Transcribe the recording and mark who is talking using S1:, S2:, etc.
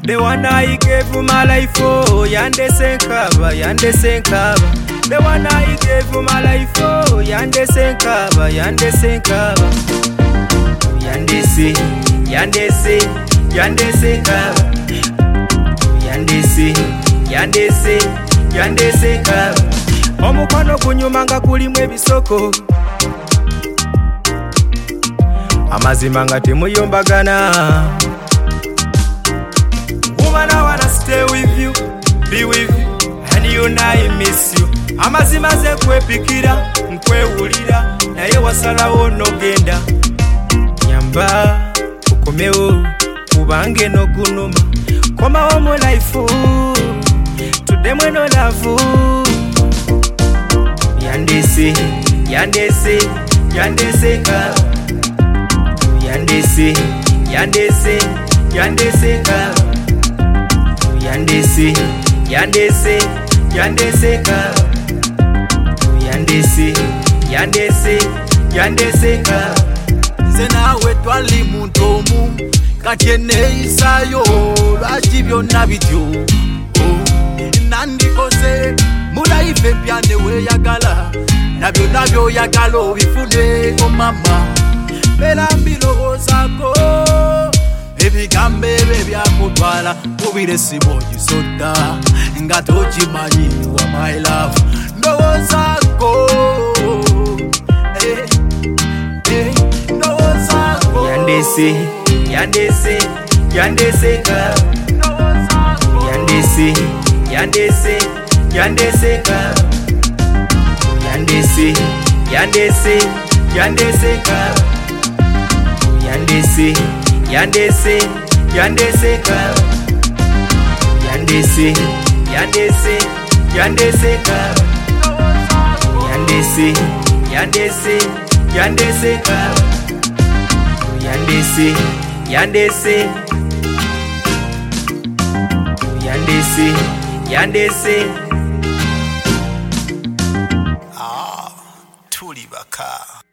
S1: The one I gave my life for, yande senkaba, yande senkaba. The one I gave my life for, yande senkaba, yande senkaba. Yande se, yande se, yande senkaba. Yande se, yande se, yande senkaba. Omukono kunyuma nga kulimu ebisoko, amazima nga temuyombagana. Woman, I wanna stay with you, be with you, and you know I miss you. Amazima ze kwepikira, nkwewulira, naye wasalawo nogenda. Nyamba, ukomewo, kubange no gunuma. Komawo mu life, tudemwe no love. Yandese, yandese, yandese ka. Yandese, yandese, yandese ka. Yandese, yandese, yandese ka. Yandese, yandese, yandese ka.
S2: Nze nawe twali muntu omu kati enneeyisayo lwaki byonna bityo nandikoze mu life empya neweeyagala na byonna by'oyagala obifune mama beera mbirowoozaako ebigambo ebyo ebyakutwala mubire simu ogisodda nga tokimanyi wa my love ndowoozaako ndowoozaako
S1: Yandese, yandese, yandese ka. Yandese, yandese, yandese ka. Yandese, yandese, yandese ka. Yandese, yandese, yandese ka. Yandese, yandese, yandese ka. Yandese, yandese, yandese ka. Yandese, yandese, yandese, yandese.
S2: Tuli baka.